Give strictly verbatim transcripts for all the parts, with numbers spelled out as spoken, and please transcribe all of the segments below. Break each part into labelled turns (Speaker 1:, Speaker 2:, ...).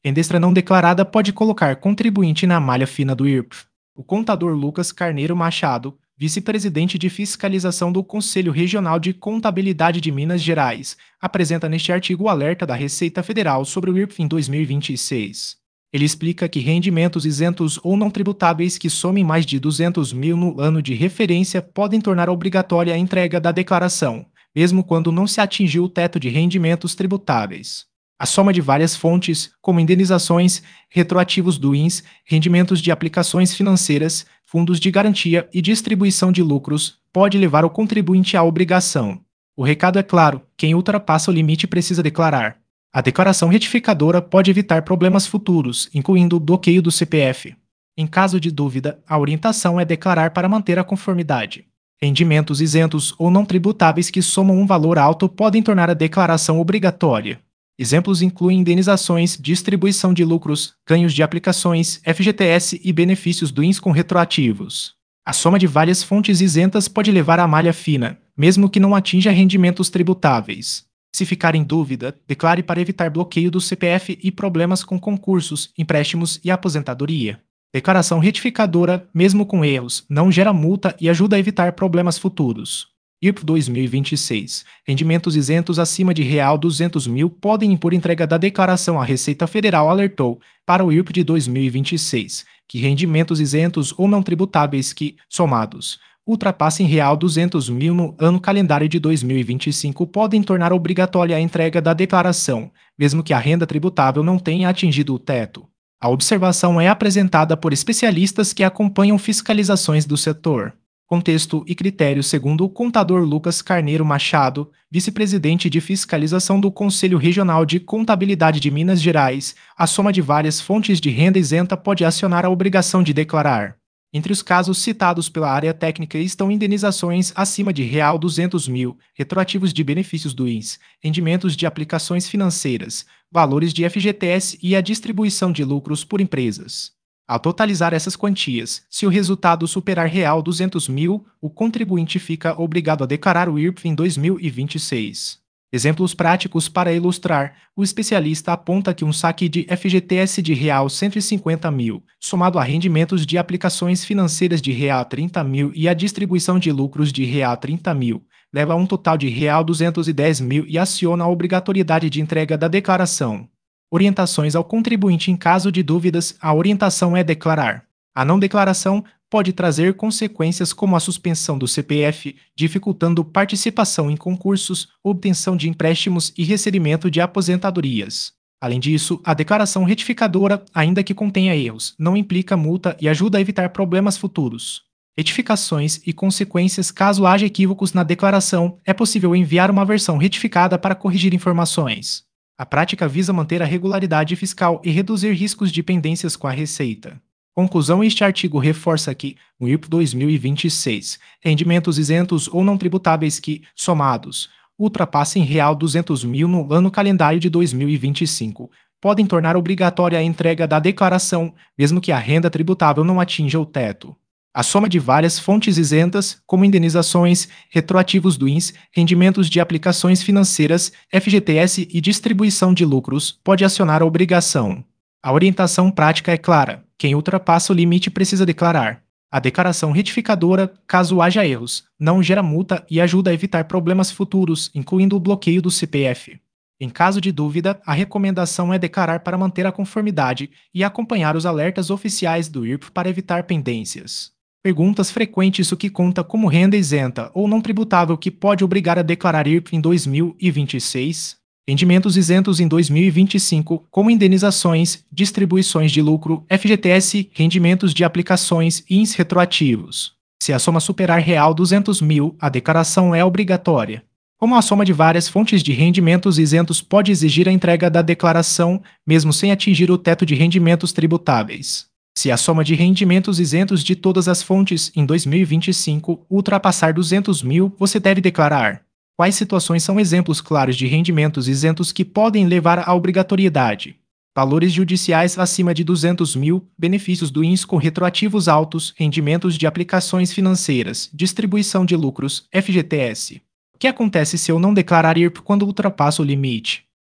Speaker 1: Renda extra não declarada pode colocar contribuinte na malha fina do I R P. O contador Lucas Carneiro Machado, vice-presidente de fiscalização do Conselho Regional de Contabilidade de Minas Gerais, apresenta neste artigo o alerta da Receita Federal sobre o I R P em dois mil e vinte e seis. Ele explica que rendimentos isentos ou não tributáveis que somem mais de duzentos mil no ano de referência podem tornar obrigatória a entrega da declaração, mesmo quando não se atingiu o teto de rendimentos tributáveis. A soma de várias fontes, como indenizações, retroativos do I N S, rendimentos de aplicações financeiras, fundos de garantia e distribuição de lucros, pode levar o contribuinte à obrigação. O recado é claro: quem ultrapassa o limite precisa declarar. A declaração retificadora pode evitar problemas futuros, incluindo o bloqueio do C P F. Em caso de dúvida, a orientação é declarar para manter a conformidade. Rendimentos isentos ou não tributáveis que somam um valor alto podem tornar a declaração obrigatória. Exemplos incluem indenizações, distribuição de lucros, ganhos de aplicações, F G T S e benefícios do I N S com retroativos. A soma de várias fontes isentas pode levar à malha fina, mesmo que não atinja rendimentos tributáveis. Se ficar em dúvida, declare para evitar bloqueio do C P F e problemas com concursos, empréstimos e aposentadoria. Declaração retificadora, mesmo com erros, não gera multa e ajuda a evitar problemas futuros. I R P dois mil e vinte e seis. Rendimentos isentos acima de real duzentos mil podem impor entrega da declaração. A Receita Federal alertou para o I R P de dois mil e vinte e seis que rendimentos isentos ou não tributáveis que, somados, ultrapassem real duzentos mil no ano calendário de dois mil e vinte e cinco podem tornar obrigatória a entrega da declaração, mesmo que a renda tributável não tenha atingido o teto. A observação é apresentada por especialistas que acompanham fiscalizações do setor. Contexto e critérios segundo o contador Lucas Carneiro Machado, vice-presidente de fiscalização do Conselho Regional de Contabilidade de Minas Gerais, a soma de várias fontes de renda isenta pode acionar a obrigação de declarar. Entre os casos citados pela área técnica estão indenizações acima de real duzentos mil, retroativos de benefícios do I N S, rendimentos de aplicações financeiras, valores de F G T S e a distribuição de lucros por empresas. Ao totalizar essas quantias, se o resultado superar real duzentos mil, o contribuinte fica obrigado a declarar o I R P em dois mil e vinte e seis. Exemplos práticos para ilustrar: o especialista aponta que um saque de F G T S de real cento e cinquenta mil, somado a rendimentos de aplicações financeiras de real trinta mil e a distribuição de lucros de real trinta mil, leva a um total de real duzentos e dez mil e aciona a obrigatoriedade de entrega da declaração. Orientações ao contribuinte em caso de dúvidas: a orientação é declarar. A não declaração pode trazer consequências como a suspensão do C P F, dificultando participação em concursos, obtenção de empréstimos e recebimento de aposentadorias. Além disso, a declaração retificadora, ainda que contenha erros, não implica multa e ajuda a evitar problemas futuros. Retificações e consequências: caso haja equívocos na declaração, é possível enviar uma versão retificada para corrigir informações. A prática visa manter a regularidade fiscal e reduzir riscos de pendências com a Receita. Conclusão: este artigo reforça que, no I R P dois mil e vinte e seis, rendimentos isentos ou não tributáveis que, somados, ultrapassem real duzentos mil no ano calendário de dois mil e vinte e cinco, podem tornar obrigatória a entrega da declaração, mesmo que a renda tributável não atinja o teto. A soma de várias fontes isentas, como indenizações, retroativos do I N S, rendimentos de aplicações financeiras, F G T S e distribuição de lucros, pode acionar a obrigação. A orientação prática é clara: quem ultrapassa o limite precisa declarar. A declaração retificadora, caso haja erros, não gera multa e ajuda a evitar problemas futuros, incluindo o bloqueio do C P F. Em caso de dúvida, a recomendação é declarar para manter a conformidade e acompanhar os alertas oficiais do I R P para evitar pendências. Perguntas frequentes: o que conta como renda isenta ou não tributável que pode obrigar a declarar I R P em dois mil e vinte e seis? Rendimentos isentos em dois mil e vinte e cinco, como indenizações, distribuições de lucro, F G T S, rendimentos de aplicações e I N S retroativos. Se a soma superar real duzentos mil, a declaração é obrigatória. Como a soma de várias fontes de rendimentos isentos pode exigir a entrega da declaração, mesmo sem atingir o teto de rendimentos tributáveis. Se a soma de rendimentos isentos de todas as fontes em dois mil e vinte e cinco ultrapassar duzentos mil, você deve declarar. Quais situações são exemplos claros de rendimentos isentos que podem levar à obrigatoriedade? Valores judiciais acima de duzentos mil, benefícios do I N S com retroativos altos, rendimentos de aplicações financeiras, distribuição de lucros, F G T S. O que acontece se eu não declarar I R P quando ultrapassa o limite?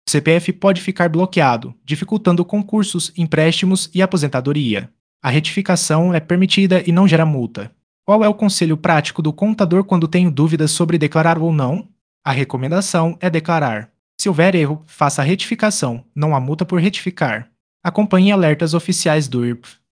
Speaker 1: O C P F pode ficar bloqueado, dificultando concursos, empréstimos e aposentadoria. A retificação é permitida e não gera multa. Qual é o conselho prático do contador quando tenho dúvidas sobre declarar ou não? A recomendação é declarar. Se houver erro, faça a retificação, não há multa por retificar. Acompanhe alertas oficiais do I R P.